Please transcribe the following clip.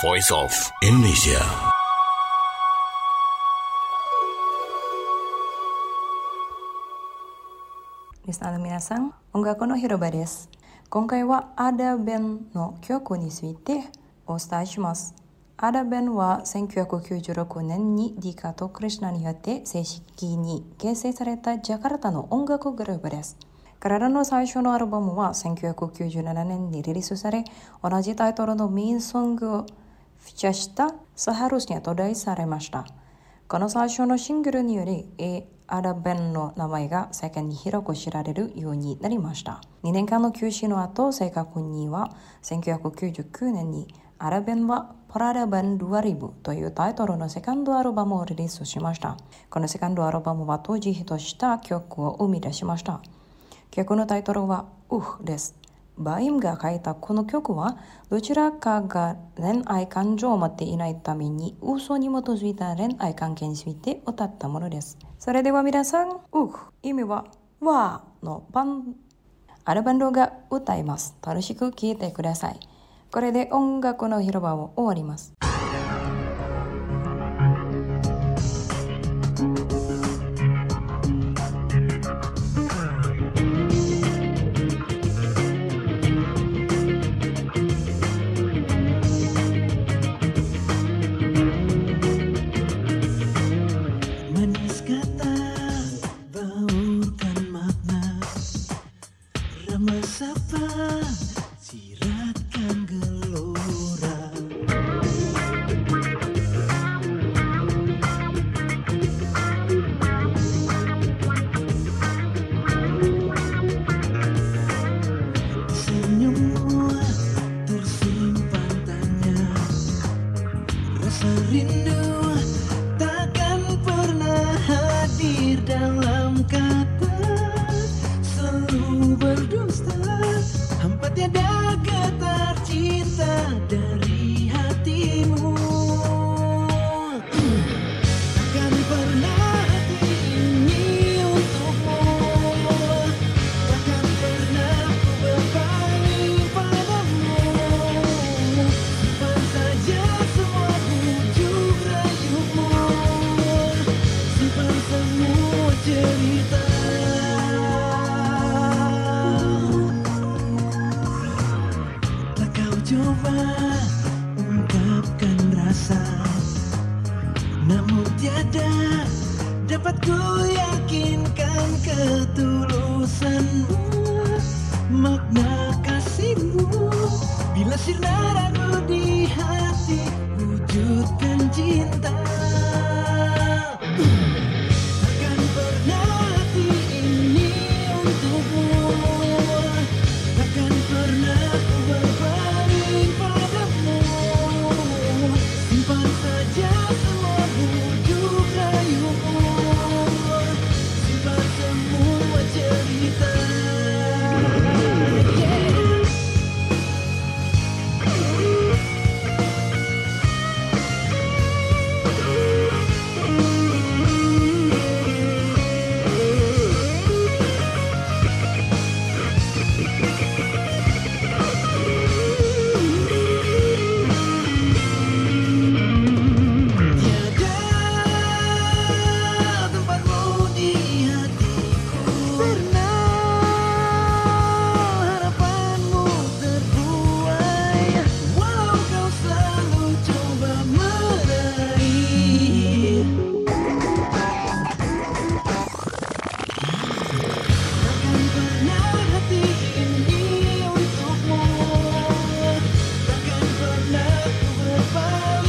Voice of Indonesia. リスナーの皆さん、音楽の広場です。今回はアダベンの曲についてお伝えします。アダベンは1996年にディカとクリシュナによって正式に結成されたジャカルタの音楽グループです。彼らの最初のアルバムは1997年にリリースされ、同じタイトルのメインソングをフィーチャーしたSeharusnyaと題されました。この最初のシングルにより、アダベンの名前が世間に広く知られるようになりました。2年間の休止の後、正確には1999年にアダベンはPeradaban 2000というタイトルのセカンドアルバムをリリースしました。このセカンドアルバムは当時ヒットした曲を生み出しました。曲のタイトルはです。バイムが書いたこの曲は、どちらかが恋愛感情を持っていないために嘘に基づいた恋愛関係について歌ったものです。それでは皆さん、意味はわのアルバンドが歌います。楽しく聴いてください。これで音楽の広場を終わります。 Siratkan gelora senyummu tersimpan tanya, rasa rindu takkan pernah hadir dalam kata, selalu berdusta. Hampa tiada getar cinta dari hatimu. Takkan pernah hati ini untukmu. Takkan pernah ku berpaling padamu. Simpan saja semua bujuk rayumu. Simpan semua cerita. Coba ungkapkan rasa, namun tiada dapat ku yakinkan ketulusanmu, makna kasihmu. Bila sirna ragu di hati, wujudkan cinta. Takkan pernah hati ini untukmu. Takkan pernah ku berpaling padamu. Simpan saja semua bujuk rayumu. Simpan semua cerita. Takkan pernah ku berpaling.